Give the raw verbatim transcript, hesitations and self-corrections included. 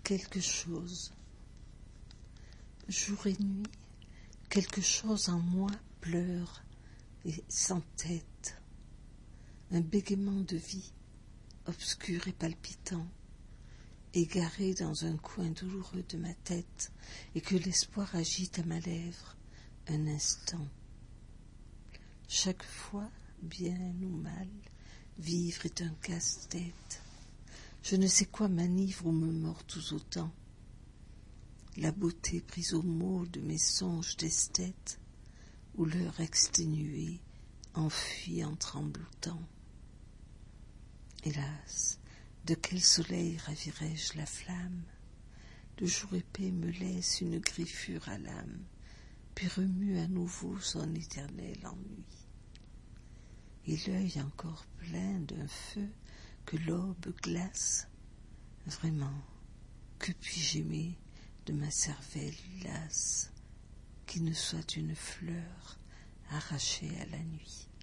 quelque chose. Jour et nuit, quelque chose en moi pleure et s'entête. Un bégaiement de vie, obscur et palpitant, égaré dans un coin douloureux de ma tête, et que l'espoir agite à ma lèvre un instant. Chaque fois, bien ou mal, vivre est un casse-tête. Je ne sais quoi m'enivre ou me mord tout autant. La beauté prise au mot de mes songes d'esthète, ou l'heure exténuée, enfuie en tremblotant. Hélas, de quel soleil ravirais-je la flamme? Le jour épais me laisse une griffure à l'âme, puis remue à nouveau son éternel ennui. Et l'œil encore plein d'un feu que l'aube glace, vraiment, que puis-je aimer de ma cervelle lasse, qui ne soit une fleur arrachée à la nuit?